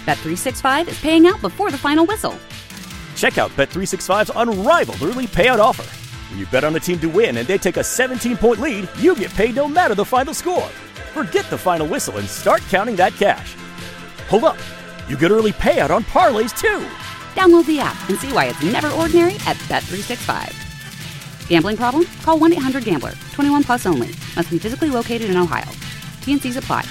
Bet365 is paying out before the final whistle. Check out Bet365's unrivaled early payout offer. When you bet on a team to win and they take a 17-point lead, you get paid no matter the final score. Forget the final whistle and start counting that cash. Hold up. You get early payout on parlays, too. Download the app and see why it's never ordinary at Bet365. Gambling problem? Call 1-800-GAMBLER. 21 plus only. Must be physically located in Ohio. T&Cs apply.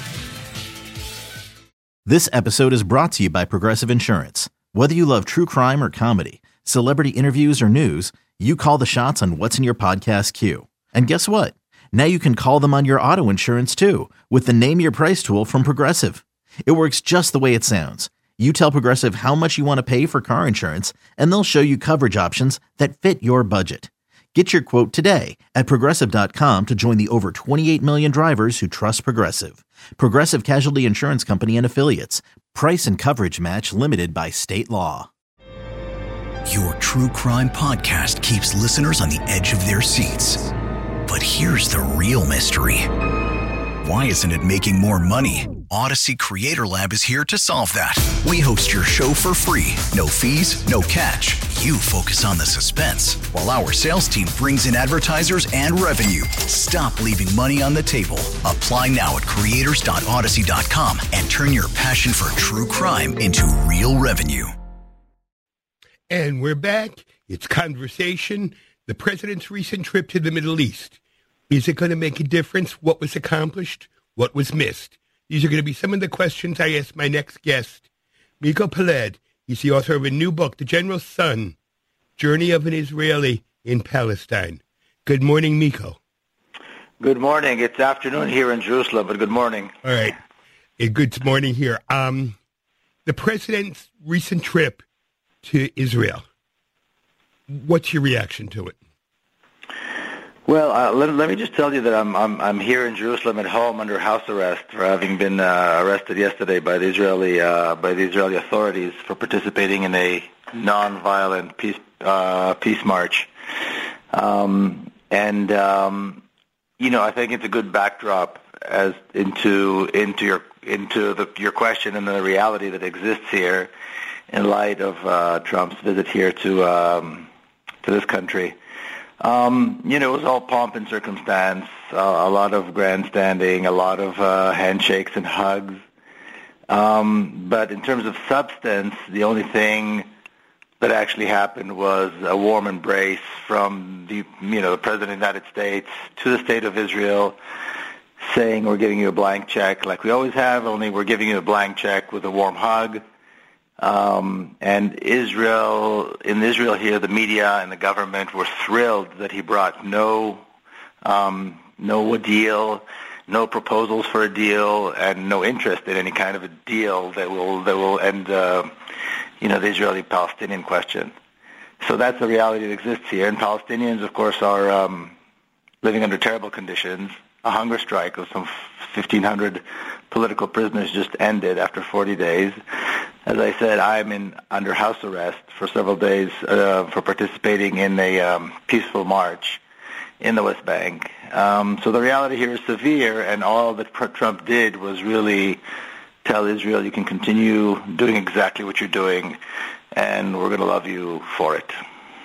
This episode is brought to you by Progressive Insurance. Whether you love true crime or comedy, celebrity interviews or news, you call the shots on what's in your podcast queue. And guess what? Now you can call them on your auto insurance too with the Name Your Price tool from Progressive. It works just the way it sounds. You tell Progressive how much you want to pay for car insurance, and they'll show you coverage options that fit your budget. Get your quote today at Progressive.com to join the over 28 million drivers who trust Progressive. Progressive Casualty Insurance Company and Affiliates. Price and coverage match limited by state law. Your true crime podcast keeps listeners on the edge of their seats. But here's the real mystery. Why isn't it making more money? Odyssey Creator Lab is here to solve that. We host your show for free. No fees, no catch. You focus on the suspense, while our sales team brings in advertisers and revenue. Stop leaving money on the table. Apply now at creators.odyssey.com and turn your passion for true crime into real revenue. And we're back. It's Conversation. The president's recent trip to the Middle East. Is it going to make a difference? What was accomplished? What was missed? These are going to be some of the questions I asked my next guest, Miko Peled. He's the author of a new book, The General's Son, Journey of an Israeli in Palestine. Good morning, Miko. Good morning. It's afternoon here in Jerusalem, but good morning. All right. Good morning here. The president's recent trip to Israel. What's your reaction to it? Well, let me just tell you that I'm here in Jerusalem at home under house arrest for having been arrested yesterday by the Israeli authorities for participating in a nonviolent peace march, I think it's a good backdrop as into your question and the reality that exists here in light of Trump's visit here to this country. It was all pomp and circumstance, a lot of grandstanding, a lot of handshakes and hugs. But in terms of substance, the only thing that actually happened was a warm embrace from the President of the United States to the State of Israel, saying we're giving you a blank check like we always have, only we're giving you a blank check with a warm hug. And Israel here, the media and the government were thrilled that he brought no deal, no proposals for a deal, and no interest in any kind of a deal that will end the Israeli-Palestinian question. So that's the reality that exists here. And Palestinians, of course, are living under terrible conditions. A hunger strike of some 1,500 political prisoners just ended after 40 days. As I said, I'm under house arrest for several days for participating in a peaceful march in the West Bank. So the reality here is severe, and all that Trump did was really tell Israel, you can continue doing exactly what you're doing, and we're going to love you for it.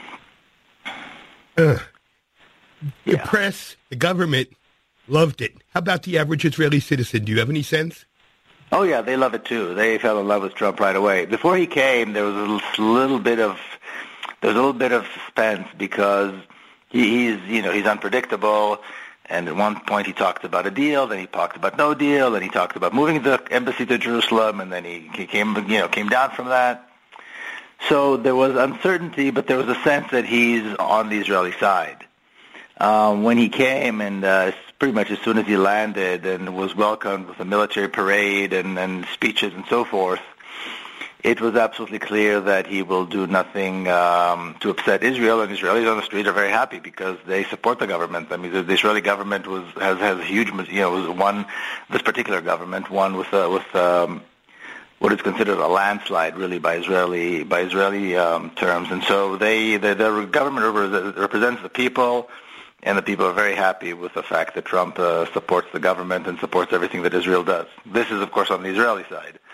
The press, the government, loved it. How about the average Israeli citizen? Do you have any sense? Oh, yeah, they love it, too. They fell in love with Trump right away. Before he came, there was a little bit of suspense because he's unpredictable. And at one point he talked about a deal, then he talked about no deal, then he talked about moving the embassy to Jerusalem, and then he came down from that. So there was uncertainty, but there was a sense that he's on the Israeli side. When he came, and pretty much as soon as he landed and was welcomed with a military parade and speeches and so forth, it was absolutely clear that he will do nothing to upset Israel, and Israelis on the street are very happy because they support the government. I mean, the Israeli government has a huge, this particular government won with what is considered a landslide, really, by Israeli terms, and so the government represents the people. And the people are very happy with the fact that Trump supports the government and supports everything that Israel does. This is, of course, on the Israeli side.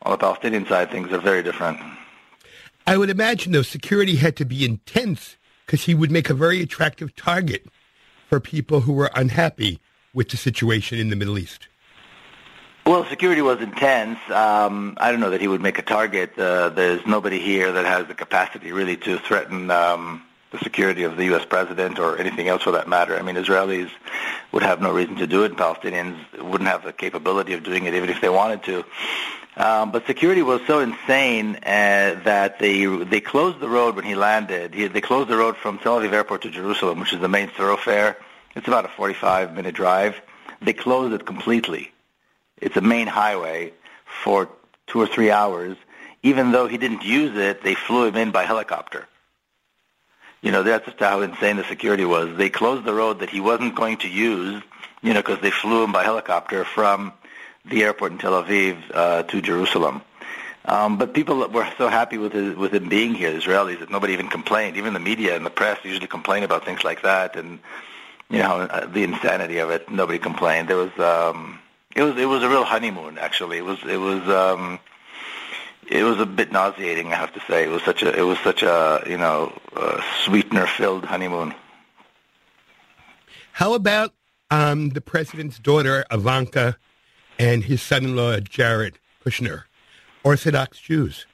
on the Palestinian side, things are very different. I would imagine, though, security had to be intense because he would make a very attractive target for people who were unhappy with the situation in the Middle East. Well, security was intense. I don't know that he would make a target. There's nobody here that has the capacity really to threaten the security of the U.S. president or anything else for that matter. I mean, Israelis would have no reason to do it, and Palestinians wouldn't have the capability of doing it even if they wanted to. But security was so insane that they closed the road when he landed. They closed the road from Tel Aviv Airport to Jerusalem, which is the main thoroughfare. It's about a 45-minute drive. They closed it completely. It's a main highway for 2 or 3 hours. Even though he didn't use it, they flew him in by helicopter. You know, that's just how insane the security was. They closed the road that he wasn't going to use, you know, because they flew him by helicopter from the airport in Tel Aviv to Jerusalem. But people were so happy with him being here, Israelis, that nobody even complained. Even the media and the press usually complain about things like that, and you know the insanity of it. Nobody complained. It was a real honeymoon. Actually, it was a bit nauseating, I have to say. It was such a sweetener-filled honeymoon. How about the president's daughter, Ivanka, and his son-in-law, Jared Kushner, Orthodox Jews?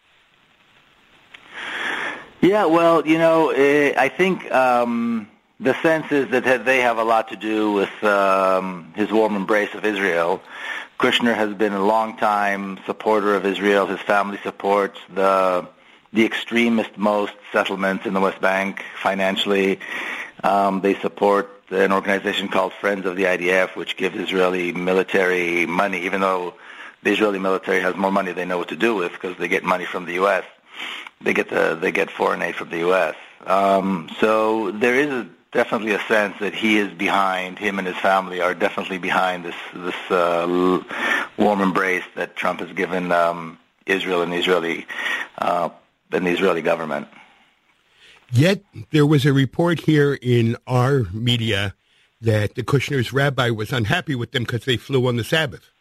Yeah, well, you know, I think the sense is that they have a lot to do with his warm embrace of Israel. Kushner has been a long-time supporter of Israel. His family supports the extremist most settlements in the West Bank financially. They support an organization called Friends of the IDF, which gives Israeli military money, even though the Israeli military has more money they know what to do with because they get money from the U.S. They get foreign aid from the U.S. So there is definitely a sense that him and his family are definitely behind this warm embrace that Trump has given Israel and the Israeli government. Yet there was a report here in our media that the Kushner's rabbi was unhappy with them because they flew on the Sabbath.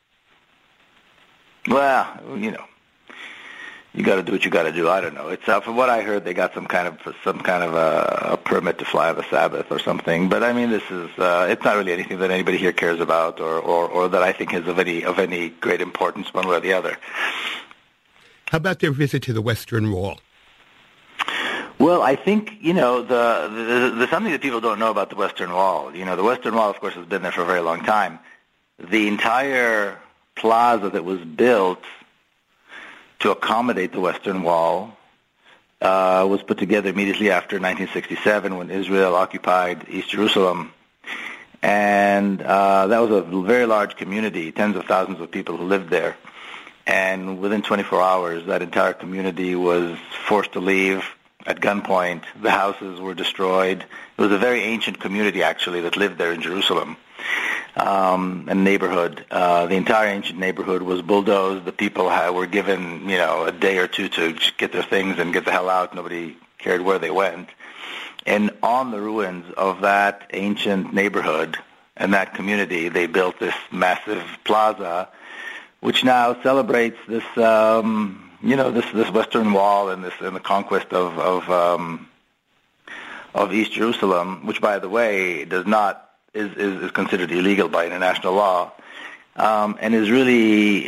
Well, you know, you got to do what you got to do. I don't know. It's from what I heard, they got some kind of a permit to fly on the Sabbath or something. But I mean, this is it's not really anything that anybody here cares about, or that I think is of any great importance one way or the other. How about their visit to the Western Wall? Well, I think, you know, there's something that people don't know about the Western Wall. You know, the Western Wall, of course, has been there for a very long time. The entire plaza that was built to accommodate the Western Wall was put together immediately after 1967 when Israel occupied East Jerusalem. And that was a very large community, tens of thousands of people who lived there. And within 24 hours, that entire community was forced to leave at gunpoint. The houses were destroyed. It was a very ancient community, actually, that lived there in Jerusalem, a neighborhood. The entire ancient neighborhood was bulldozed. The people were given, you know, a day or two to get their things and get the hell out. Nobody cared where they went. And on the ruins of that ancient neighborhood and that community, they built this massive plaza, which now celebrates this this Western Wall and the conquest of East Jerusalem, which, by the way, is considered illegal by international law, and is really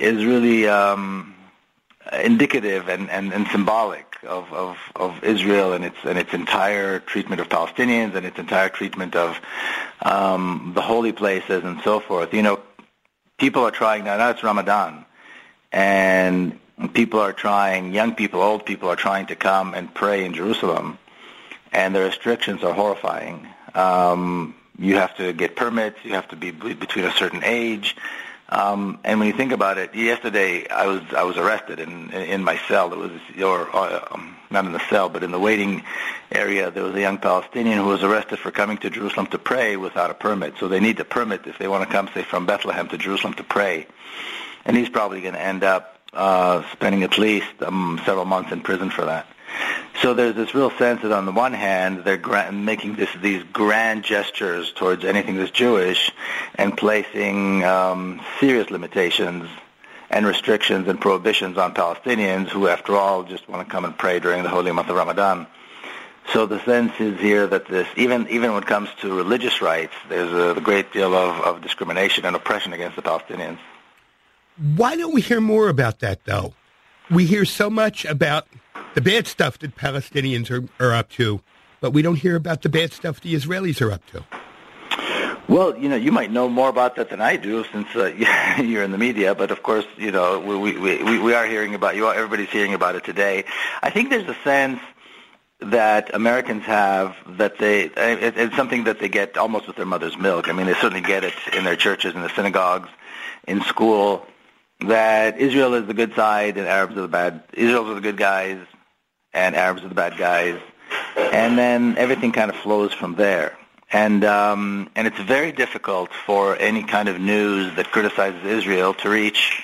indicative and symbolic of Israel and its entire treatment of Palestinians and its entire treatment of the holy places and so forth. You know, people are trying now it's Ramadan, and people are trying, young people, old people are trying to come and pray in Jerusalem, and the restrictions are horrifying. You have to get permits. You have to be between a certain age. And when you think about it, yesterday I was arrested in my cell. It was not in the cell, but in the waiting area. There was a young Palestinian who was arrested for coming to Jerusalem to pray without a permit. So they need a permit if they want to come, say, from Bethlehem to Jerusalem to pray. And he's probably going to end up spending at least several months in prison for that. So there's this real sense that on the one hand, they're making these grand gestures towards anything that's Jewish and placing serious limitations and restrictions and prohibitions on Palestinians who, after all, just want to come and pray during the holy month of Ramadan. So the sense is here that this, even when it comes to religious rights, there's a great deal of discrimination and oppression against the Palestinians. Why don't we hear more about that, though? We hear so much about the bad stuff that Palestinians are up to, but we don't hear about the bad stuff the Israelis are up to. Well, you might know more about that than I do, since you're in the media. But of course, we are hearing about you. Everybody's hearing about it today. I think there's a sense that Americans have that it's something that they get almost with their mother's milk. I mean, they certainly get it in their churches, in the synagogues, in school, that Israel is the good side and Arabs are the bad. Israel are the good guys and Arabs are the bad guys, and then everything kind of flows from there. And it's very difficult for any kind of news that criticizes Israel to reach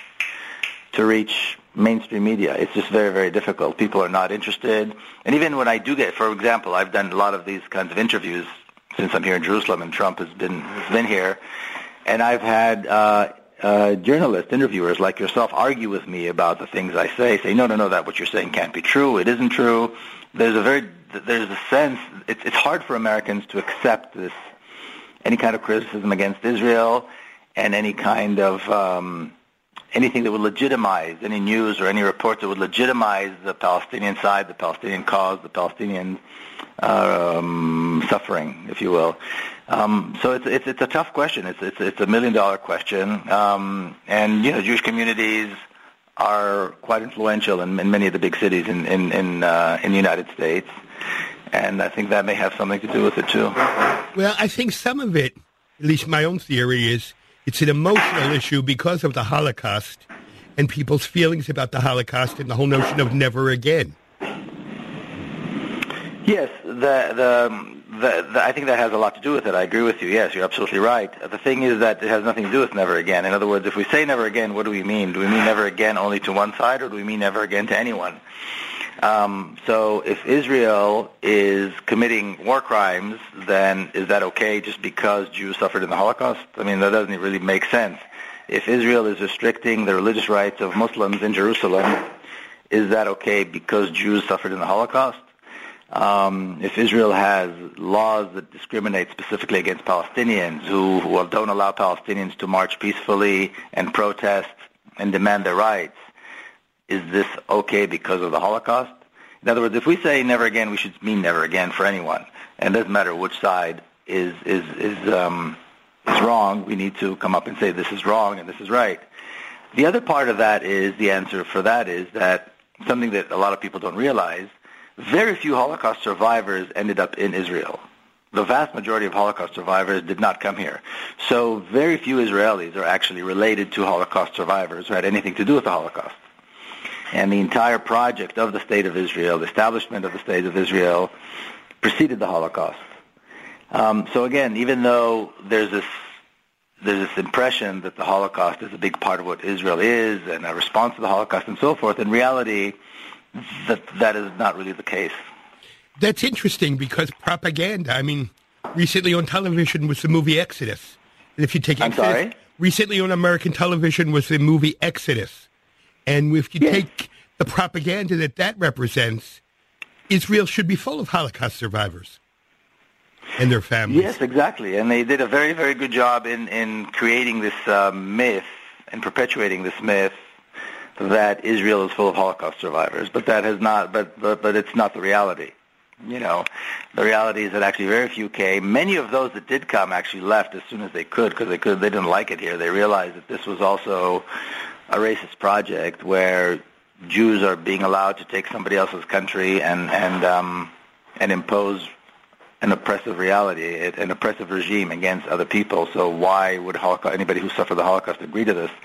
mainstream media. It's just very, very difficult. People are not interested. And even when I do get, for example, I've done a lot of these kinds of interviews since I'm here in Jerusalem and Trump has been here, and I've had journalists, interviewers like yourself argue with me about the things I say no, that what you're saying can't be true. It isn't true. There's a sense, it's hard for Americans to accept this, any kind of criticism against Israel and any kind of anything that would legitimize, any news or any report that would legitimize the Palestinian side, the Palestinian cause, the Palestinian suffering, if you will. So it's a tough question. It's a $1 million question, and Jewish communities are quite influential in many of the big cities in the United States, and I think that may have something to do with it too. Well, I think some of it, at least my own theory, is it's an emotional issue because of the Holocaust and people's feelings about the Holocaust and the whole notion of never again. Yes, I think that has a lot to do with it. I agree with you. Yes, you're absolutely right. The thing is that it has nothing to do with never again. In other words, if we say never again, what do we mean? Do we mean never again only to one side, or do we mean never again to anyone? So if Israel is committing war crimes, then is that okay just because Jews suffered in the Holocaust? I mean, that doesn't really make sense. If Israel is restricting the religious rights of Muslims in Jerusalem, is that okay because Jews suffered in the Holocaust? If Israel has laws that discriminate specifically against Palestinians who don't allow Palestinians to march peacefully and protest and demand their rights, is this okay because of the Holocaust? In other words, if we say never again, we should mean never again for anyone. And it doesn't matter which side is wrong. We need to come up and say this is wrong and this is right. The other part of that is, the answer for that is that something that a lot of people don't realize, very few Holocaust survivors ended up in Israel. The vast majority of Holocaust survivors did not come here. So very few Israelis are actually related to Holocaust survivors who had anything to do with the Holocaust. And the entire project of the State of Israel, the establishment of the State of Israel, preceded the Holocaust. So again, even though there's this impression that the Holocaust is a big part of what Israel is and a response to the Holocaust and so forth, in reality, that is not really the case. That's interesting because propaganda, I mean, recently on television was the movie Exodus. And if you take Exodus, recently on American television was the movie Exodus. And if you take the propaganda that represents, Israel should be full of Holocaust survivors and their families. Yes, exactly. And they did a very, very good job in creating this myth and perpetuating this myth that Israel is full of Holocaust survivors. But that has not. But it's not the reality. The reality is that actually very few came. Many of those that did come actually left as soon as they could because they didn't like it here. They realized that this was also a racist project where Jews are being allowed to take somebody else's country and impose an oppressive reality, an oppressive regime against other people. So why would anybody who suffered the Holocaust agree to this?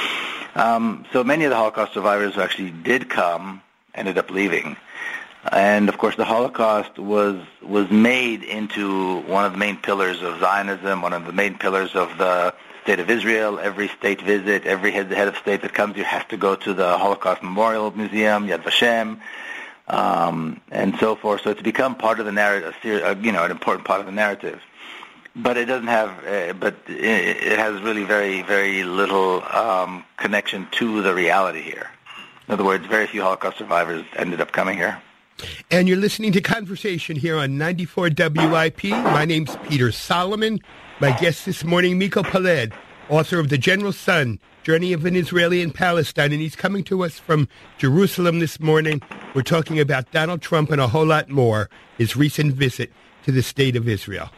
So many of the Holocaust survivors who actually did come ended up leaving. And of course, the Holocaust was made into one of the main pillars of Zionism, one of the main pillars of the State of Israel. Every state visit, every head of state that comes here has to go to the Holocaust Memorial Museum, Yad Vashem, and so forth. So it's become part of the narrative, an important part of the narrative. but it doesn't have. But it has really very, very little connection to the reality here. In other words, very few Holocaust survivors ended up coming here. And you're listening to Conversation here on 94 WIP. My name's Peter Solomon. My guest this morning, Miko Peled, author of The General Son, Journey of an Israeli in Palestine, and he's coming to us from Jerusalem this morning. We're talking about Donald Trump and a whole lot more, his recent visit to the State of Israel.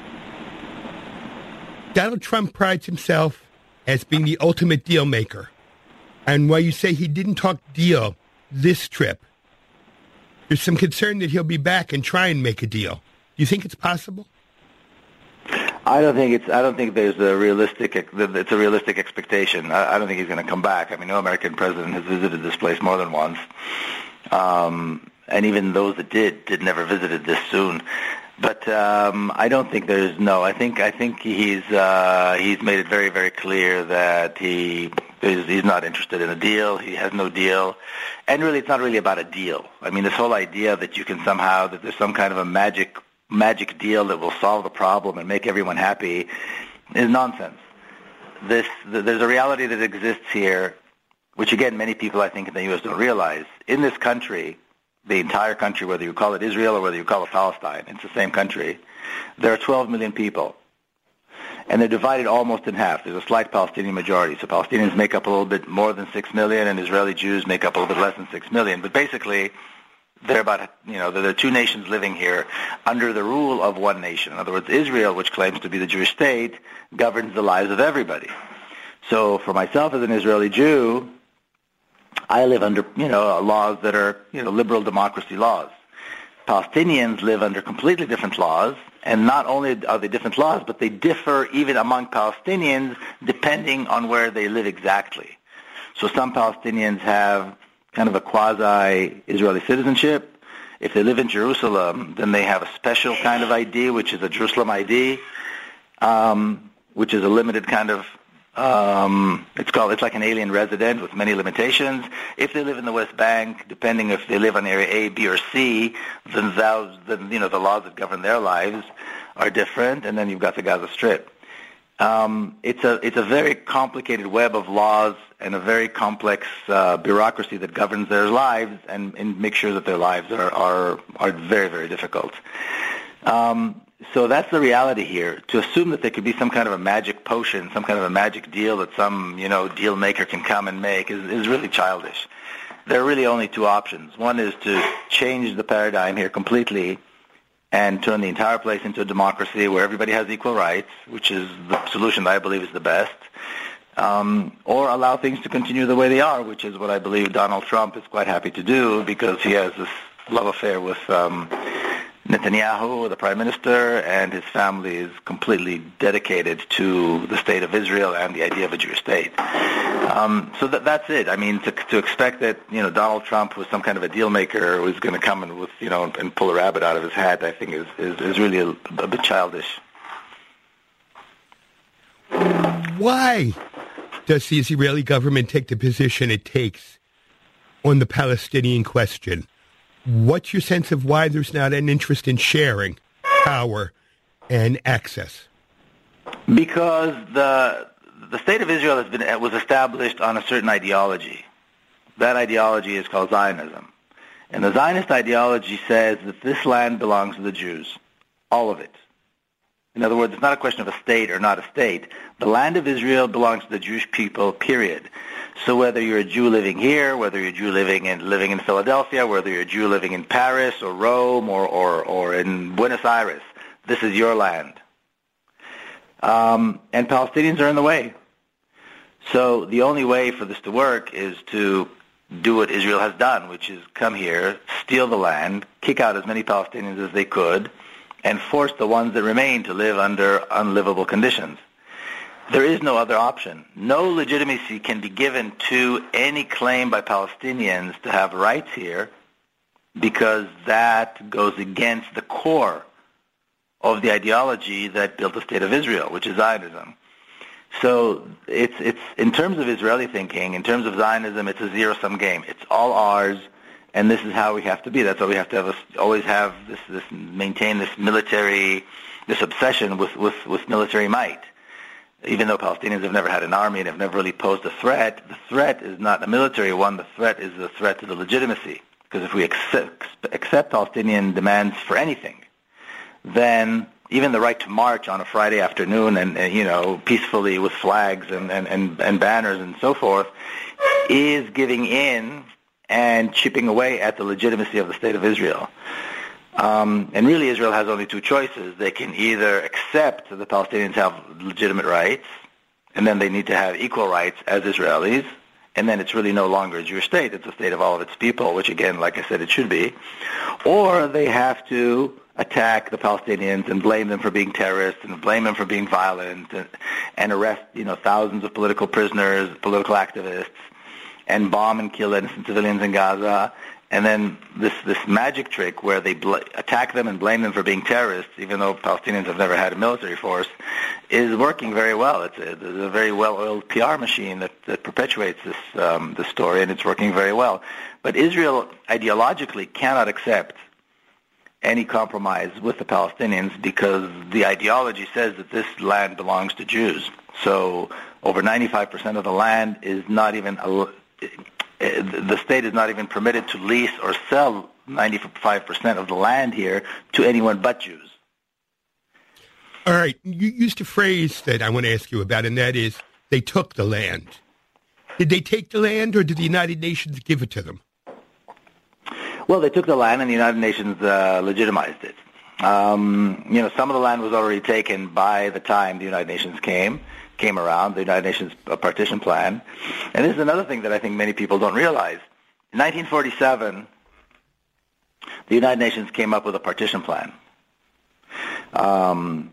Donald Trump prides himself as being the ultimate deal maker. And while you say he didn't talk deal this trip, there's some concern that he'll be back and try and make a deal. Do you think it's possible? I don't think there's a realistic. It's a realistic expectation. I don't think he's going to come back. I mean, no American president has visited this place more than once, and even those that did never visited this soon. But I don't think there's no. I think he's made it very, very clear that he's not interested in a deal. He has no deal, and really, it's not really about a deal. I mean, this whole idea that you can somehow that there's some kind of a magic deal that will solve the problem and make everyone happy is nonsense. There's a reality that exists here, which again, many people I think in the U.S. don't realize. In this country, the entire country, whether you call it Israel or whether you call it Palestine, it's the same country, there are 12 million people. And they're divided almost in half. There's a slight Palestinian majority. So Palestinians make up a little bit more than 6 million, and Israeli Jews make up a little bit less than 6 million. But basically, there are two nations living here under the rule of one nation. In other words, Israel, which claims to be the Jewish state, governs the lives of everybody. So for myself as an Israeli Jew, I live under, laws that are, liberal democracy laws. Palestinians live under completely different laws, and not only are they different laws, but they differ even among Palestinians depending on where they live exactly. So some Palestinians have kind of a quasi-Israeli citizenship. If they live in Jerusalem, then they have a special kind of ID, which is a Jerusalem ID, which is a limited kind of, it's like an alien resident with many limitations. If they live in the West Bank, depending if they live on area A, B, or C, then the laws that govern their lives are different, and then you've got the Gaza Strip. It's a very complicated web of laws and a very complex bureaucracy that governs their lives and makes sure that their lives are very, very difficult. So that's the reality here. To assume that there could be some kind of a magic potion, some kind of a magic deal that some deal maker can come and make is really childish. There are really only two options. One is to change the paradigm here completely and turn the entire place into a democracy where everybody has equal rights, which is the solution that I believe is the best, or allow things to continue the way they are, which is what I believe Donald Trump is quite happy to do because he has this love affair with Netanyahu, the prime minister, and his family is completely dedicated to the state of Israel and the idea of a Jewish state. So that's it. I mean, to expect that Donald Trump was some kind of a deal maker who's going to come and and pull a rabbit out of his hat, I think is really a bit childish. Why does the Israeli government take the position it takes on the Palestinian question? What's your sense of why there's not an interest in sharing power and access? Because the state of Israel was established on a certain ideology. That ideology is called Zionism. And the Zionist ideology says that this land belongs to the Jews, all of it. In other words, it's not a question of a state or not a state. The land of Israel belongs to the Jewish people, period. So whether you're a Jew living here, whether you're a Jew living in Philadelphia, whether you're a Jew living in Paris or Rome or in Buenos Aires, this is your land. And Palestinians are in the way. So the only way for this to work is to do what Israel has done, which is come here, steal the land, kick out as many Palestinians as they could, and force the ones that remain to live under unlivable conditions. There is no other option. No legitimacy can be given to any claim by Palestinians to have rights here because that goes against the core of the ideology that built the state of Israel, which is Zionism. So it's in terms of Israeli thinking, in terms of Zionism, it's a zero-sum game. It's all ours, and this is how we have to be. That's why we have to always have maintain this military this obsession with military might. Even though Palestinians have never had an army and have never really posed a threat, the threat is not a military one. The threat is a threat to the legitimacy. Because if we accept Palestinian demands for anything, then even the right to march on a Friday afternoon and peacefully with flags and banners and so forth is giving in and chipping away at the legitimacy of the State of Israel. And really, Israel has only two choices. They can either accept that the Palestinians have legitimate rights, and then they need to have equal rights as Israelis, and then it's really no longer a Jewish state. It's a state of all of its people, which, again, like I said, it should be. Or they have to attack the Palestinians and blame them for being terrorists and blame them for being violent and arrest, thousands of political prisoners, political activists, and bomb and kill innocent civilians in Gaza. And then this magic trick where they attack them and blame them for being terrorists, even though Palestinians have never had a military force, is working very well. It's a very well-oiled PR machine that perpetuates this story, and it's working very well. But Israel ideologically cannot accept any compromise with the Palestinians because the ideology says that this land belongs to Jews. So over 95% of the land is not even the state is not even permitted to lease or sell 95% of the land here to anyone but Jews. All right. You used a phrase that I want to ask you about, and that is they took the land. Did they take the land, or did the United Nations give it to them? Well, they took the land, and the United Nations legitimized it. Some of the land was already taken by the time the United Nations came around, the United Nations partition plan. And this is another thing that I think many people don't realize. In 1947, the United Nations came up with a partition plan. And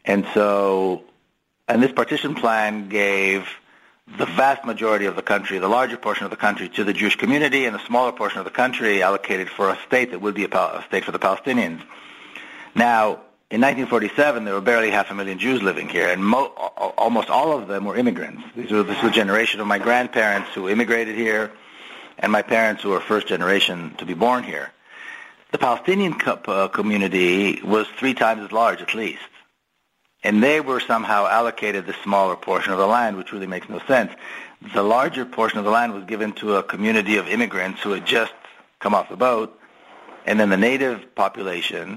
this partition plan gave the vast majority of the country, the larger portion of the country, to the Jewish community, and the smaller portion of the country allocated for a state that would be a state for the Palestinians. Now, in 1947, there were barely 500,000 Jews living here, and almost all of them were immigrants. This was a generation of my grandparents who immigrated here, and my parents who were first generation to be born here. The Palestinian community was 3 times as large, at least, and they were somehow allocated the smaller portion of the land, which really makes no sense. The larger portion of the land was given to a community of immigrants who had just come off the boat, and then the native population,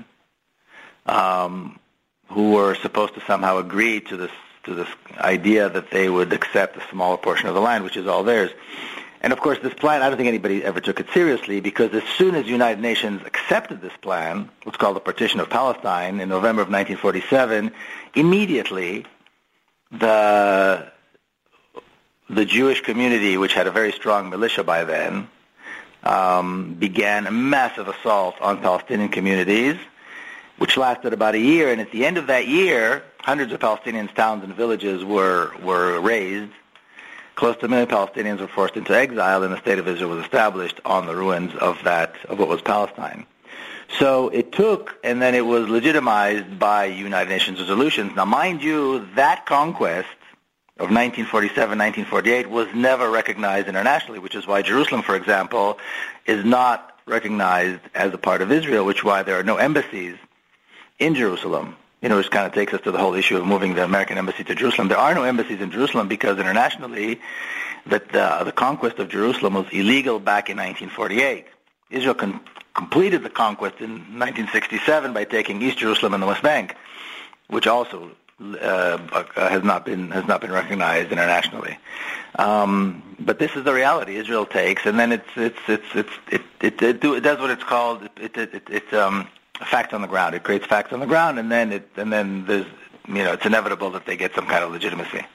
who were supposed to somehow agree to this idea that they would accept a smaller portion of the land, which is all theirs. And of course, this plan, I don't think anybody ever took it seriously, because as soon as the United Nations accepted this plan, what's called the Partition of Palestine, in November of 1947, immediately the Jewish community, which had a very strong militia by then, began a massive assault on Palestinian communities, which lasted about a year. And at the end of that year, hundreds of Palestinian towns and villages were razed. Close to 1 million Palestinians were forced into exile, and the State of Israel was established on the ruins of what was Palestine. So it took, and then it was legitimized by United Nations resolutions. Now, mind you, that conquest of 1947, 1948 was never recognized internationally, which is why Jerusalem, for example, is not recognized as a part of Israel, which is why there are no embassies in Jerusalem, which kind of takes us to the whole issue of moving the American embassy to Jerusalem. There are no embassies in Jerusalem because internationally the conquest of Jerusalem was illegal back in 1948. Israel completed the conquest in 1967 by taking East Jerusalem and the West Bank, which also has not been recognized internationally. But this is the reality. Israel takes, and then it does what it's called. It's facts on the ground. It creates facts on the ground, and then there's it's inevitable that they get some kind of legitimacy.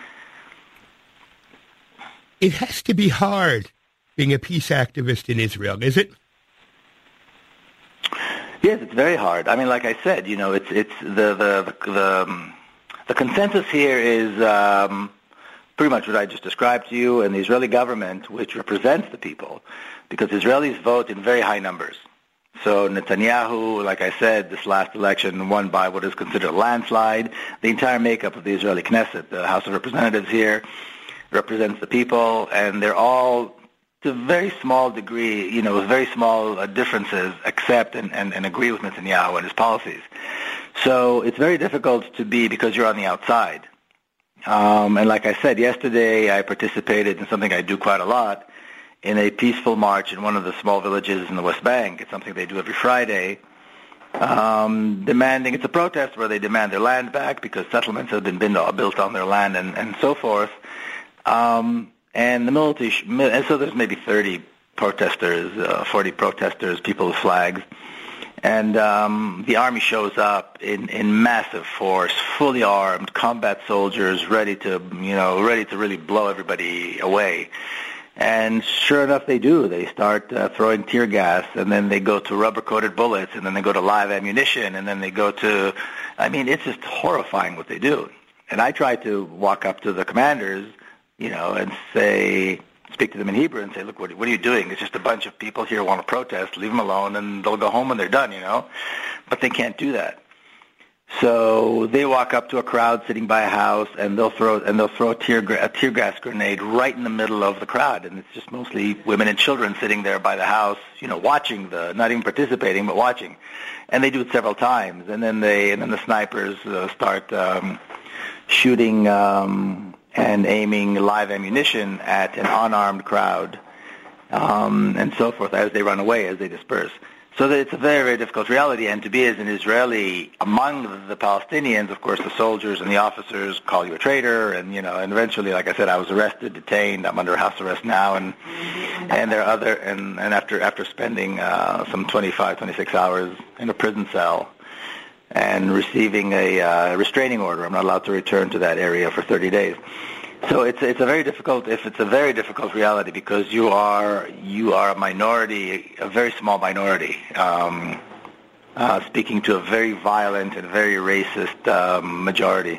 It has to be hard being a peace activist in Israel, is it? Yes, it's very hard. I mean, like I said, it's the consensus here is pretty much what I just described to you, and the Israeli government, which represents the people, because Israelis vote in very high numbers. So Netanyahu, like I said, this last election won by what is considered a landslide. The entire makeup of the Israeli Knesset, the House of Representatives here, represents the people, and they're all, to a very small degree, with very small differences, accept and agree with Netanyahu and his policies. So it's very difficult to be because you're on the outside. And like I said, yesterday I participated in something I do quite a lot, in a peaceful march in one of the small villages in the West Bank. It's something they do every Friday, demanding, it's a protest where they demand their land back because settlements have been built on their land and so forth. And the military, and so there's maybe 30 protesters, 40 protesters, people with flags. And the army shows up in massive force, fully armed, combat soldiers, ready to really blow everybody away. And sure enough, they do. They start throwing tear gas, and then they go to rubber-coated bullets, and then they go to live ammunition, and then they go to, it's just horrifying what they do. And I try to walk up to the commanders, and speak to them in Hebrew and say, look, what are you doing? It's just a bunch of people here who want to protest. Leave them alone, and they'll go home when they're done, But they can't do that. So they walk up to a crowd sitting by a house, and they'll throw a tear gas grenade right in the middle of the crowd, and it's just mostly women and children sitting there by the house, watching not even participating, but watching. And they do it several times, and then the snipers start shooting and aiming live ammunition at an unarmed crowd, and so forth as they run away, as they disperse. So that it's a very, very difficult reality, and to be as an Israeli among the Palestinians, of course, the soldiers and the officers call you a traitor, and and eventually, like I said, I was arrested, detained. I'm under house arrest now, and there are and after spending some 26 hours in a prison cell and receiving a restraining order, I'm not allowed to return to that area for 30 days. So it's a very difficult reality because you are a minority, a very small minority, speaking to a very violent and very racist majority.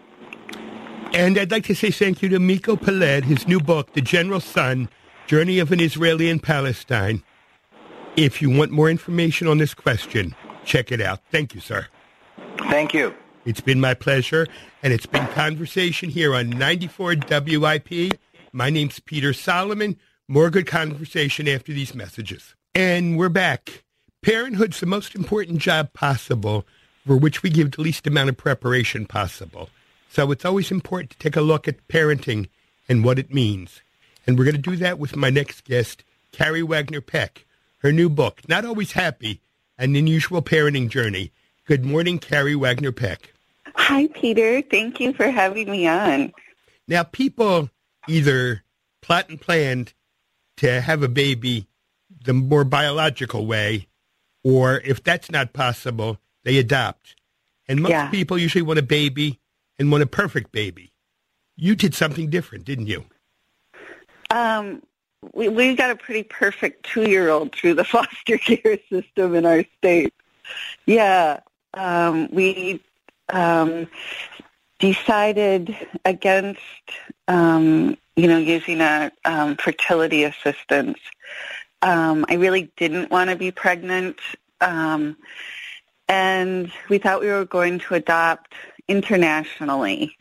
And I'd like to say thank you to Miko Peled, his new book, The General's Son, Journey of an Israeli in Palestine. If you want more information on this question, check it out. Thank you, sir. Thank you. It's been my pleasure, and it's been Conversation here on 94 WIP. My name's Peter Solomon. More good conversation after these messages. And we're back. Parenthood's the most important job possible, for which we give the least amount of preparation possible. So it's always important to take a look at parenting and what it means. And we're going to do that with my next guest, Carrie Wagner Peck. Her new book, Not Always Happy, An Unusual Parenting Journey. Good morning, Carrie Wagner Peck. Hi, Peter. Thank you for having me on. Now, people either plot and plan to have a baby the more biological way, or if that's not possible, they adopt. And most people usually want a baby and want a perfect baby. You did something different, didn't you? We got a pretty perfect 2-year-old through the foster care system in our state. Yeah. We decided against, using a fertility assistance. I really didn't want to be pregnant, and we thought we were going to adopt internationally.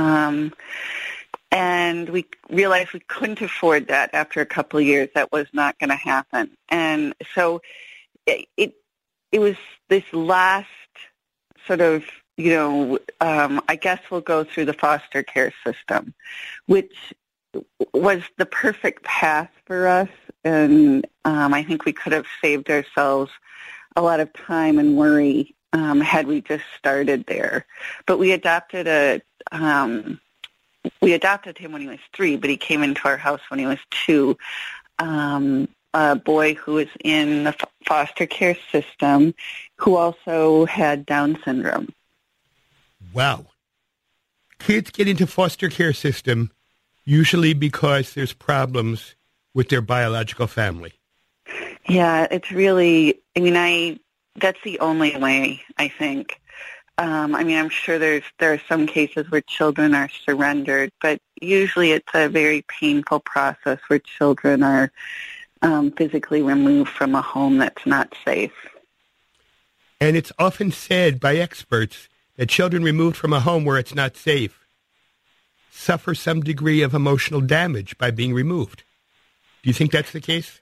And we realized we couldn't afford that after a couple of years. That was not going to happen. And so it was this last sort of, I guess we'll go through the foster care system, which was the perfect path for us. And I think we could have saved ourselves a lot of time and worry had we just started there. But we adopted him when he was 3, but he came into our house when he was 2. A boy who was in the foster care system who also had Down syndrome. Wow. Kids get into foster care system usually because there's problems with their biological family. Yeah, it's really, that's the only way, I think. I'm sure there are some cases where children are surrendered, but usually it's a very painful process where children are physically removed from a home that's not safe. And it's often said by experts that children removed from a home where it's not safe suffer some degree of emotional damage by being removed. Do you think that's the case?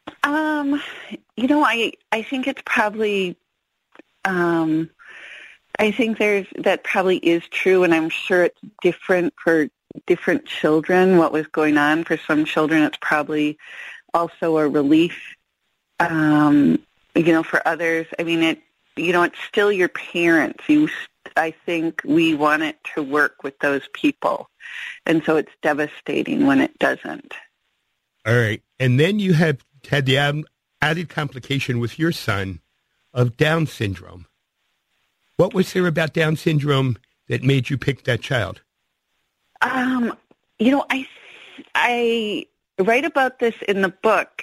I think it's probably I think that probably is true, and I'm sure it's different for different children, what was going on. For some children, it's probably also a relief. For others, I mean, it's still your parents. I think we want it to work with those people, and so it's devastating when it doesn't. All right. And then you have had the added complication with your son of Down syndrome. What was there about Down syndrome that made you pick that child? I write about this in the book.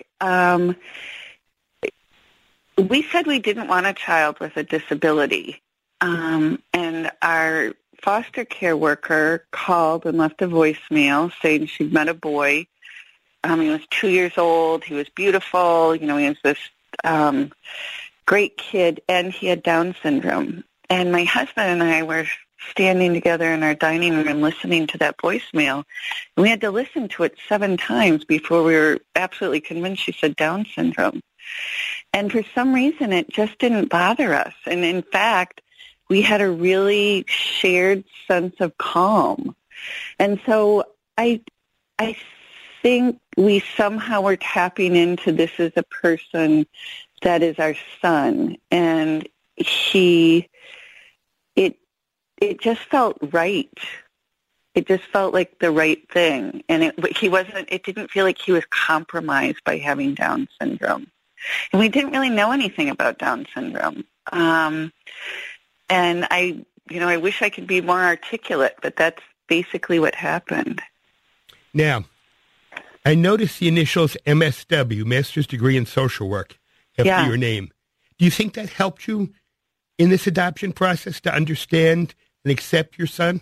We said we didn't want a child with a disability. And our foster care worker called and left a voicemail saying she'd met a boy. He was 2 years old. He was beautiful. He was this great kid, and he had Down syndrome. And my husband and I were standing together in our dining room listening to that voicemail. And we had to listen to it 7 times before we were absolutely convinced she said Down syndrome. And for some reason, it just didn't bother us. And in fact, we had a really shared sense of calm. And so I think we somehow were tapping into this as a person that is our son. And it just felt right. It just felt like the right thing. And it didn't feel like he was compromised by having Down syndrome. And we didn't really know anything about Down syndrome. And I wish I could be more articulate, but that's basically what happened. Now, I noticed the initials MSW, Master's Degree in Social Work, after your name. Do you think that helped you in this adoption process to understand and accept your son?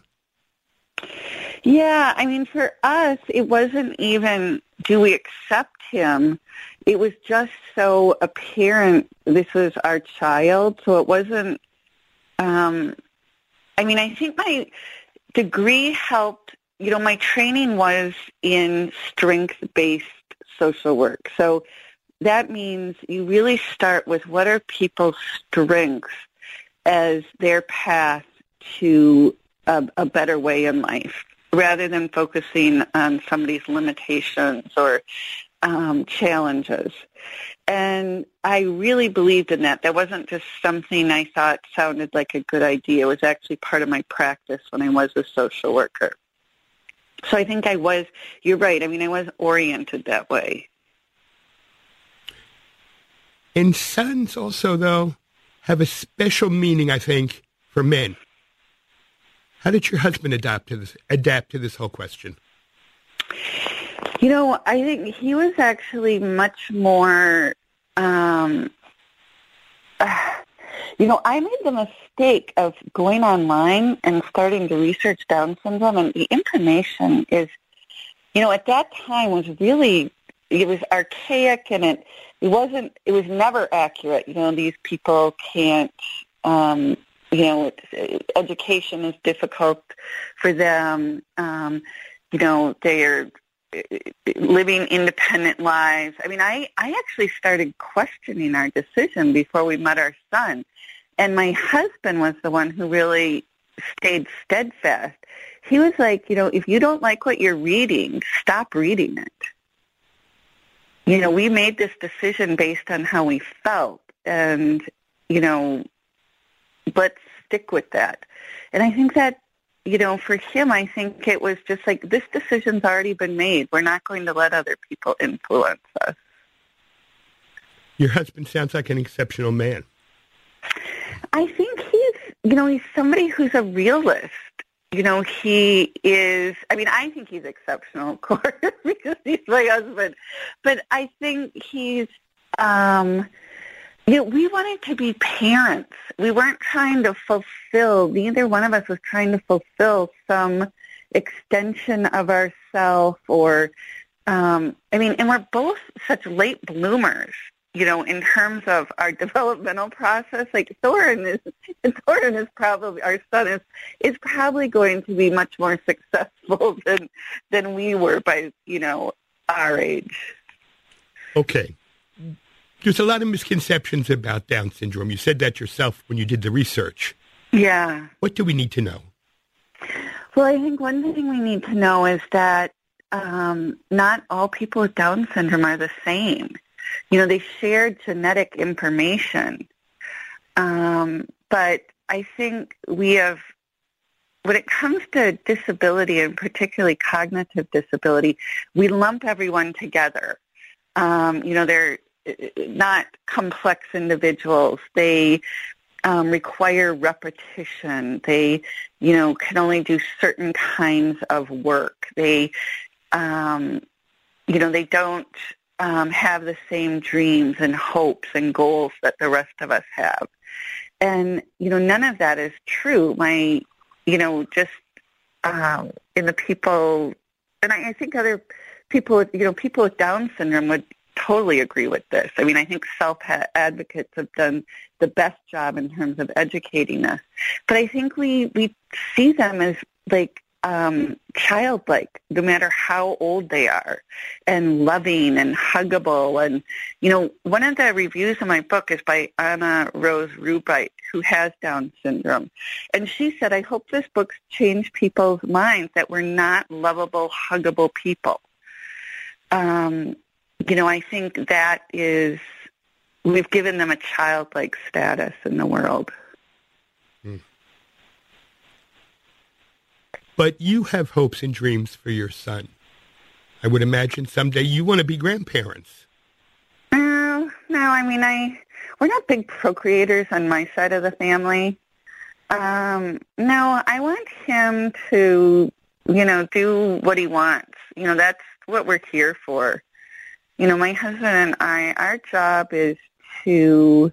Yeah, I mean, for us, it wasn't even, do we accept him? It was just so apparent this was our child, so it wasn't, I think my degree helped. My training was in strength-based social work. So that means you really start with what are people's strengths as their path to a better way in life, rather than focusing on somebody's limitations or challenges. And I really believed in that. That wasn't just something I thought sounded like a good idea. It was actually part of my practice when I was a social worker. So I think you're right. I mean, I was oriented that way. And sons also, though, have a special meaning, I think, for men. How did your husband adapt to this whole question? I think he was actually much more, I made the mistake of going online and starting to research Down syndrome, and the information is, at that time it was archaic, and it was never accurate. These people can't, education is difficult for them. They're living independent lives. I mean, I actually started questioning our decision before we met our son. And my husband was the one who really stayed steadfast. He was like, if you don't like what you're reading, stop reading it. We made this decision based on how we felt, and, let's stick with that. And I think that, for him, I think it was just like, this decision's already been made. We're not going to let other people influence us. Your husband sounds like an exceptional man. I think he's somebody who's a realist. He is, I think he's exceptional, of course, because he's my husband. But I think he's, we wanted to be parents. We weren't trying to neither one of us was trying to fulfill some extension of ourselves or, and we're both such late bloomers, in terms of our developmental process. Like Thorin is probably, our son is probably going to be much more successful than we were by, our age. Okay. There's a lot of misconceptions about Down syndrome. You said that yourself when you did the research. Yeah. What do we need to know? Well, I think one thing we need to know is that not all people with Down syndrome are the same. They share genetic information. But I think we have, when it comes to disability, and particularly cognitive disability, we lump everyone together. They're not complex individuals. They require repetition. They, can only do certain kinds of work. They, they don't have the same dreams and hopes and goals that the rest of us have. And, none of that is true. In the people, and I think other people, people with Down syndrome would totally agree with this. I mean, I think self-advocates have done the best job in terms of educating us. But I think we see them as like childlike, no matter how old they are, and loving and huggable. And, one of the reviews of my book is by Anna Rose Rubright, who has Down syndrome. And she said, I hope this book changed people's minds that we're not lovable, huggable people. I think that is, we've given them a childlike status in the world. But you have hopes and dreams for your son. I would imagine someday you want to be grandparents. No, we're not big procreators on my side of the family. No, I want him to, do what he wants. That's what we're here for. My husband and I, our job is to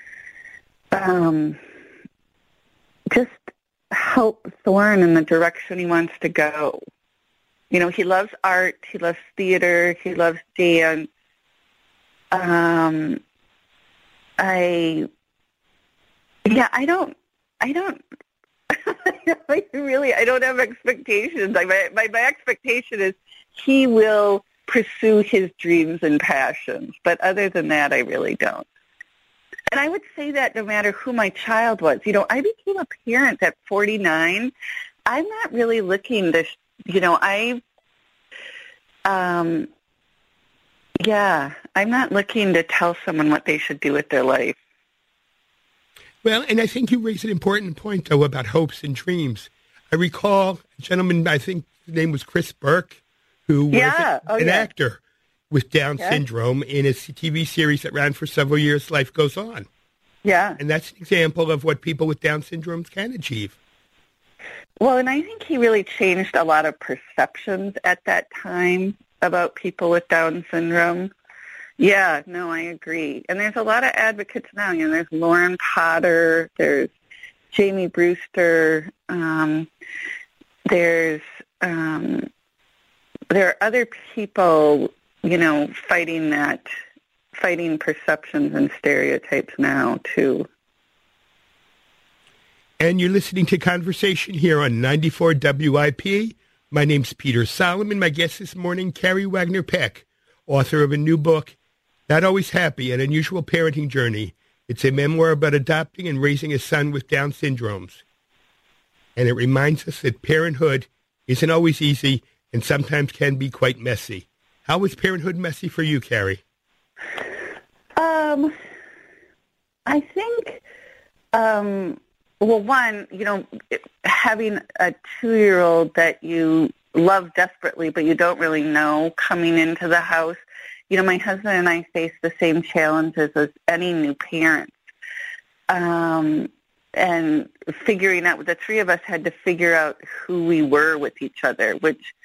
just help Thorne in the direction he wants to go. He loves art, he loves theater, he loves dance. I don't I don't have expectations. My expectation is he will pursue his dreams and passions. But other than that, I really don't. And I would say that no matter who my child was. I became a parent at 49. I'm not really looking to, I'm not looking to tell someone what they should do with their life. Well, and I think you raise an important point, though, about hopes and dreams. I recall a gentleman, I think his name was Chris Burke, who was an actor with Down syndrome in a TV series that ran for several years, Life Goes On. Yeah. And that's an example of what people with Down syndromes can achieve. Well, and I think he really changed a lot of perceptions at that time about people with Down syndrome. Yeah, no, I agree. And there's a lot of advocates now. There's Lauren Potter, there's Jamie Brewster, there are other people, fighting perceptions and stereotypes now, too. And you're listening to Conversation here on 94 WIP. My name's Peter Solomon. My guest this morning, Carrie Wagner-Peck, author of a new book, Not Always Happy, An Unusual Parenting Journey. It's a memoir about adopting and raising a son with Down syndromes. And it reminds us that parenthood isn't always easy and sometimes can be quite messy. How was parenthood messy for you, Carrie? I think, one, having a 2-year-old that you love desperately but you don't really know coming into the house, my husband and I face the same challenges as any new parents. And figuring out, the three of us had to figure out who we were with each other, which,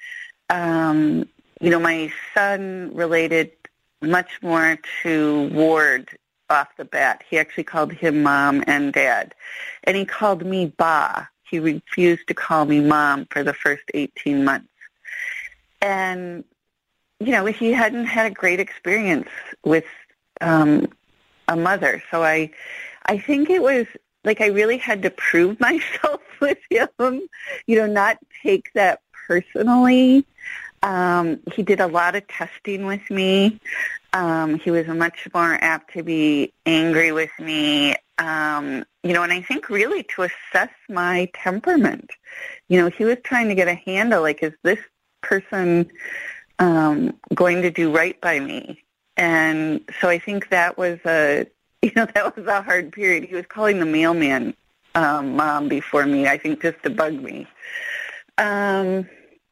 my son related much more to Ward off the bat. He actually called him Mom and Dad. And he called me Ba. He refused to call me Mom for the first 18 months. And, he hadn't had a great experience with a mother. So I think it was like I really had to prove myself with him, not take that personally. He did a lot of testing with me. He was much more apt to be angry with me, and I think really to assess my temperament. He was trying to get a handle, like, is this person going to do right by me? And so I think that was a hard period. He was calling the mailman mom before me, I think, just to bug me. And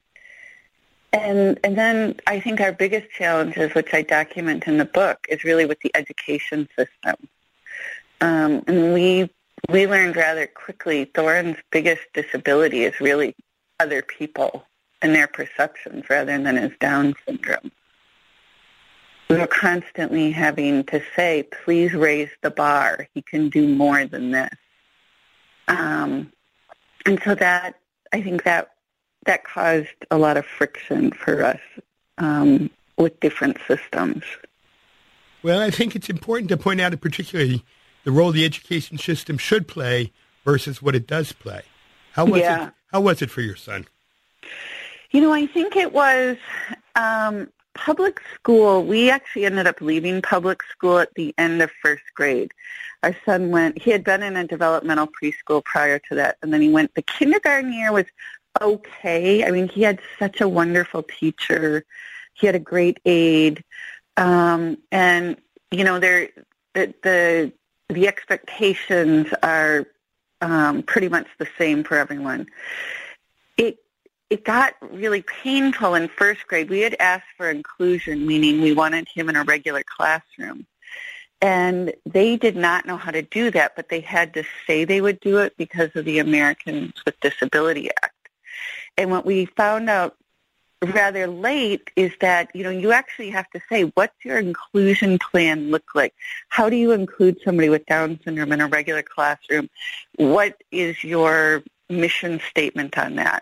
then I think our biggest challenges, which I document in the book, is really with the education system. And we learned rather quickly Thorin's biggest disability is really other people and their perceptions rather than his Down syndrome. We were constantly having to say, please raise the bar. He can do more than this. And so that, I think that caused a lot of friction for us with different systems. Well, I think it's important to point out particularly the role the education system should play versus what it does play. How was it for your son? I think it was public school. We actually ended up leaving public school at the end of first grade. Our son he had been in a developmental preschool prior to that, and then he went, the kindergarten year was okay. I mean, he had such a wonderful teacher. He had a great aide. And, the expectations are pretty much the same for everyone. It got really painful in first grade. We had asked for inclusion, meaning we wanted him in a regular classroom. And they did not know how to do that, but they had to say they would do it because of the Americans with Disability Act. And what we found out rather late is that, you actually have to say, what's your inclusion plan look like? How do you include somebody with Down syndrome in a regular classroom? What is your mission statement on that?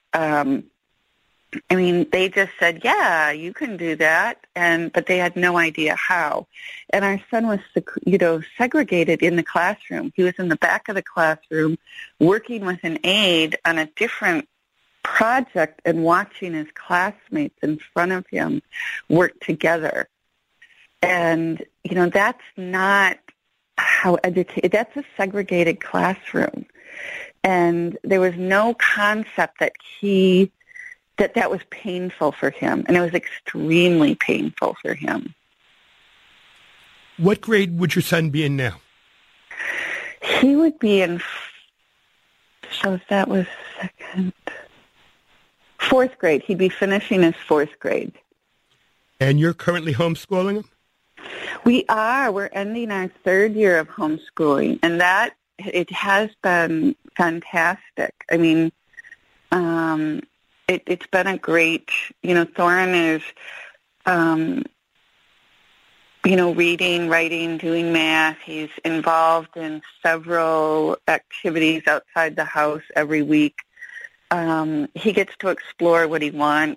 They just said, yeah, you can do that, but they had no idea how. And our son was, segregated in the classroom. He was in the back of the classroom working with an aide on a different project and watching his classmates in front of him work together. And, that's not how that's a segregated classroom. And there was no concept that that was painful for him, and it was extremely painful for him. What grade would your son be in now? He would be in, so that was fourth grade. He'd be finishing his fourth grade. And you're currently homeschooling him? We are. We're ending our third year of homeschooling, and it has been fantastic. I mean, it's been a great, Thorin is, reading, writing, doing math. He's involved in several activities outside the house every week. He gets to explore what he wants.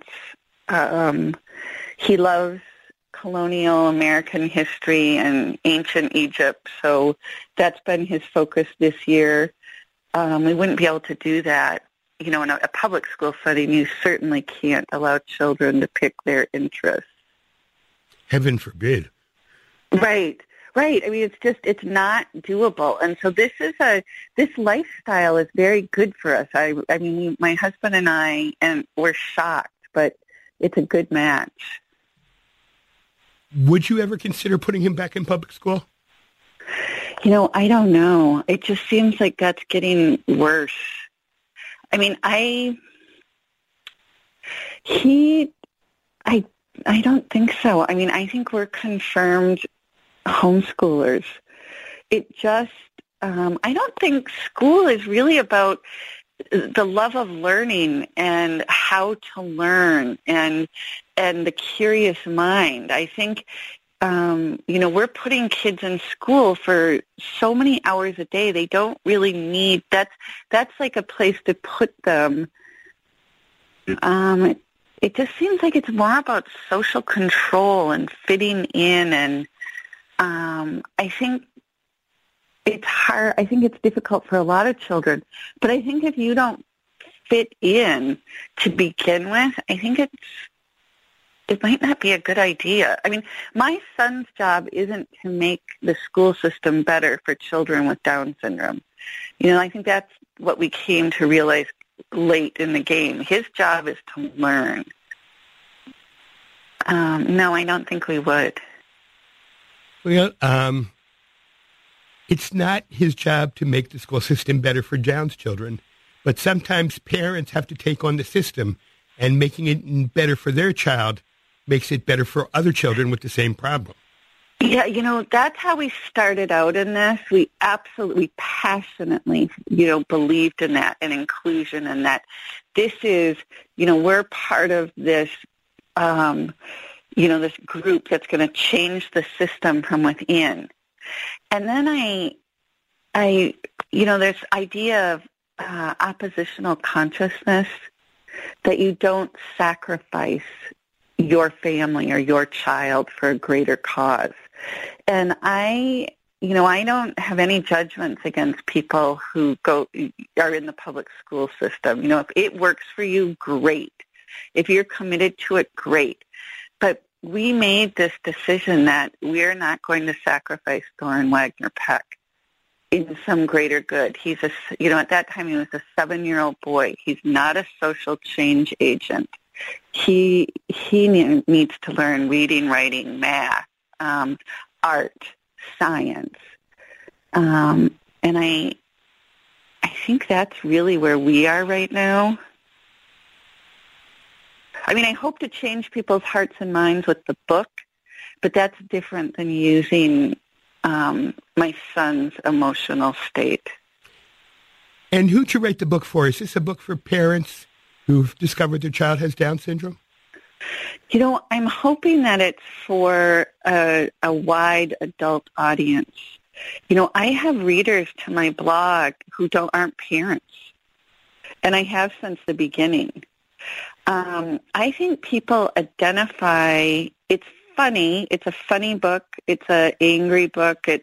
He loves colonial American history and ancient Egypt, so that's been his focus this year. We wouldn't be able to do that. In a public school setting, you certainly can't allow children to pick their interests. Heaven forbid. Right. I mean, it's not doable. And so this lifestyle is very good for us. I mean, my husband and I, and we're shocked, but it's a good match. Would you ever consider putting him back in public school? I don't know. It just seems like that's getting worse. I mean, I don't think so. I mean, I think we're confirmed homeschoolers. It just, I don't think school is really about the love of learning and how to learn and the curious mind. I think, we're putting kids in school for so many hours a day. They don't really need, that's like a place to put them. It just seems like it's more about social control and fitting in. And I think it's hard. I think it's difficult for a lot of children. But I think if you don't fit in to begin with, I think it might not be a good idea. I mean, my son's job isn't to make the school system better for children with Down syndrome. You know, I think that's what we came to realize late in the game. His job is to learn. No, I don't think we would. Well, it's not his job to make the school system better for Down's children, but sometimes parents have to take on the system, and making it better for their child makes it better for other children with the same problem. Yeah, you know, that's how we started out in this. We absolutely passionately, believed in that and inclusion, and that this is, we're part of this, this group that's going to change the system from within. And then this idea of oppositional consciousness, that you don't sacrifice your family or your child for a greater cause. And I don't have any judgments against people who are in the public school system. You know, if it works for you, great. If you're committed to it, great. But we made this decision that we're not going to sacrifice Thorin Wagner Peck in some greater good. He's at that time he was a 7-year-old boy. He's not a social change agent. He needs to learn reading, writing, math, art, science. And I think that's really where we are right now. I mean, I hope to change people's hearts and minds with the book, but that's different than using my son's emotional state. And who'd you write the book for? Is this a book for parents who've discovered their child has Down syndrome? You know, I'm hoping that it's for a wide adult audience. You know, I have readers to my blog who aren't parents, and I have since the beginning. I think people identify, it's funny, it's a funny book, it's an angry book, but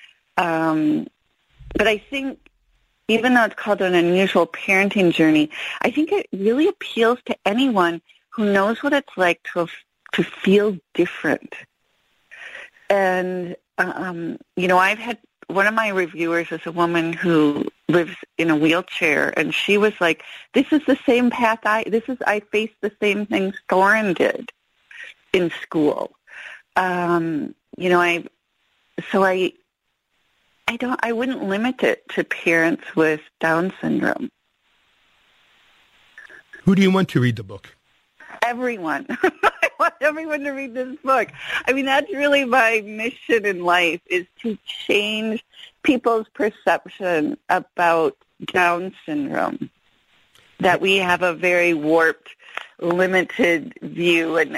I think even though it's called An Unusual Parenting Journey, I think it really appeals to anyone who knows what it's like to feel different. And, I've had one of my reviewers is a woman who lives in a wheelchair, and she was like, this is the same path I faced the same things Thorin did in school. I wouldn't limit it to parents with Down syndrome. Who do you want to read the book? Everyone. I want everyone to read this book. I mean, that's really my mission in life, is to change people's perception about Down syndrome, that we have a very warped, limited view, and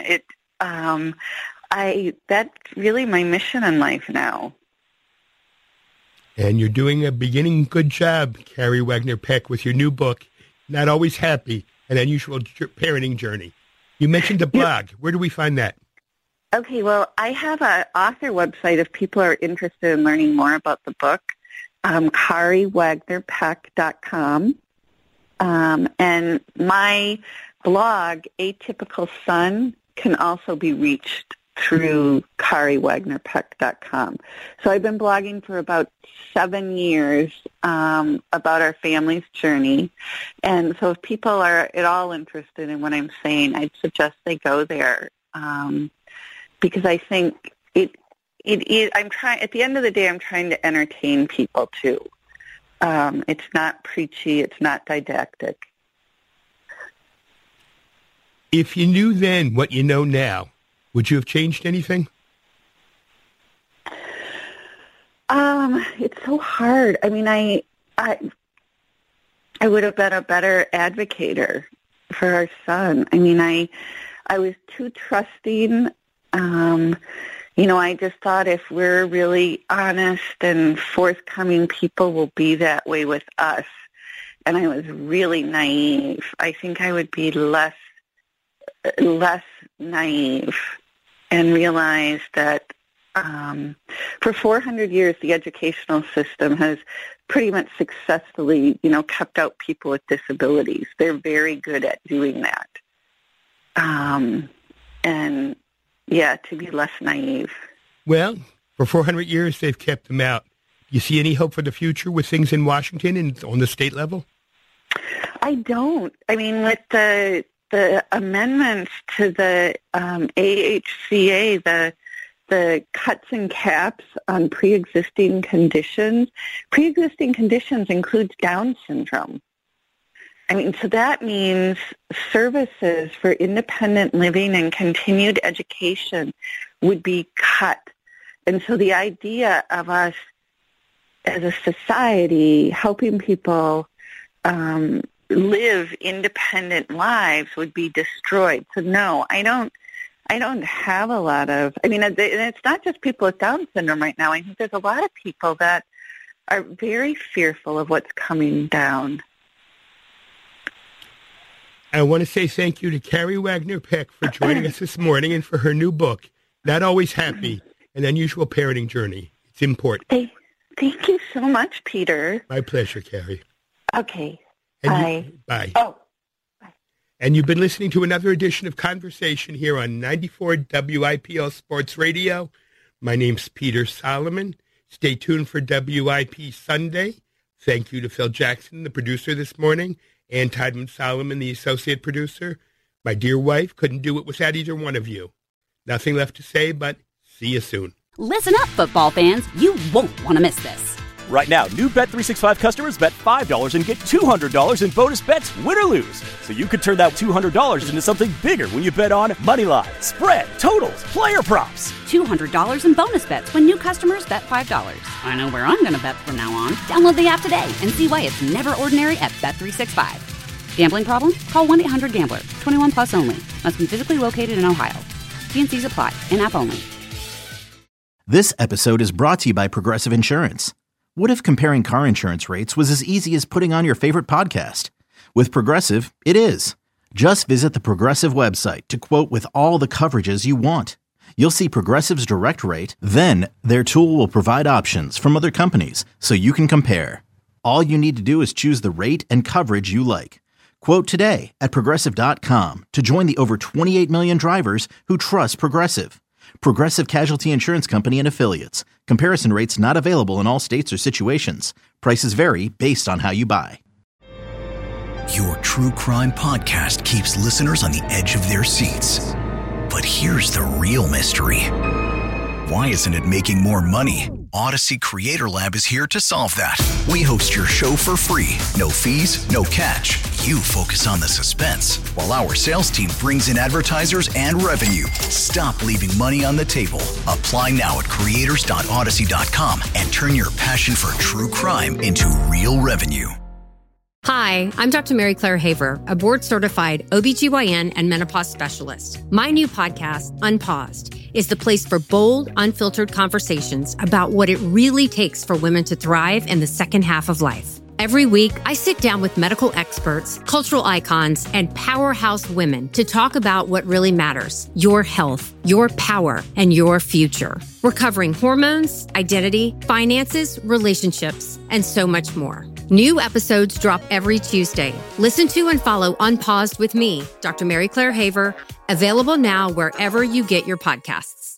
that's really my mission in life now. And you're doing a beginning good job, Carrie Wagner Peck, with your new book, Not Always Happy, An Unusual Parenting Journey. You mentioned the blog. Where do we find that? Okay, well, I have an author website if people are interested in learning more about the book, KariWagnerPeck.com. And my blog, Atypical Son, can also be reached through KariWagnerPeck.com. So I've been blogging for about 7 years about our family's journey. And so if people are at all interested in what I'm saying, I'd suggest they go there, because I think at the end of the day, I'm trying to entertain people too. It's not preachy. It's not didactic. If you knew then what you know now, would you have changed anything? It's so hard. I mean, I would have been a better advocator for our son. I mean, I was too trusting. I just thought if we're really honest and forthcoming, people will be that way with us. And I was really naive. I think I would be less naive and realize that for 400 years, the educational system has pretty much successfully, kept out people with disabilities. They're very good at doing that. to be less naive. Well, for 400 years, they've kept them out. You see any hope for the future with things in Washington and on the state level? I don't. I mean, with the amendments to the AHCA, the cuts and caps on pre-existing conditions includes Down syndrome. I mean, so that means services for independent living and continued education would be cut. And so the idea of us as a society helping people live independent lives would be destroyed. So no, I don't have a lot of, I mean, and it's not just people with Down syndrome right now. I think there's a lot of people that are very fearful of what's coming down. I want to say thank you to Carrie Wagner-Peck for joining us this morning and for her new book, Not Always Happy, An Unusual Parenting Journey. It's important. Hey, thank you so much, Peter. My pleasure, Carrie. Okay. Bye. Bye. Oh. Bye. And you've been listening to another edition of Conversation here on 94 WIPL Sports Radio. My name's Peter Solomon. Stay tuned for WIP Sunday. Thank you to Phil Jackson, the producer this morning, and Todman Solomon, the associate producer. My dear wife, couldn't do it without either one of you. Nothing left to say, but see you soon. Listen up, football fans. You won't want to miss this. Right now, new Bet365 customers bet $5 and get $200 in bonus bets, win or lose. So you could turn that $200 into something bigger when you bet on money line, spread, totals, player props. $200 in bonus bets when new customers bet $5. I know where I'm going to bet from now on. Download the app today and see why it's never ordinary at Bet365. Gambling problem? Call 1-800-GAMBLER. 21 plus only. Must be physically located in Ohio. T&Cs apply. In-app only. This episode is brought to you by Progressive Insurance. What if comparing car insurance rates was as easy as putting on your favorite podcast? With Progressive, it is. Just visit the Progressive website to quote with all the coverages you want. You'll see Progressive's direct rate, then their tool will provide options from other companies so you can compare. All you need to do is choose the rate and coverage you like. Quote today at Progressive.com to join the over 28 million drivers who trust Progressive. Progressive Casualty Insurance Company and Affiliates. Comparison rates not available in all states or situations. Prices vary based on how you buy. Your true crime podcast keeps listeners on the edge of their seats. But here's the real mystery. Why isn't it making more money? Odyssey Creator Lab is here to solve that. We host your show for free. No fees, no catch. You focus on the suspense, while our sales team brings in advertisers and revenue. Stop leaving money on the table. Apply now at creators.odyssey.com and turn your passion for true crime into real revenue. Hi, I'm Dr. Mary Claire Haver, a board-certified OBGYN and menopause specialist. My new podcast, Unpaused, is the place for bold, unfiltered conversations about what it really takes for women to thrive in the second half of life. Every week, I sit down with medical experts, cultural icons, and powerhouse women to talk about what really matters: your health, your power, and your future. We're covering hormones, identity, finances, relationships, and so much more. New episodes drop every Tuesday. Listen to and follow Unpaused with me, Dr. Mary Claire Haver, available now wherever you get your podcasts.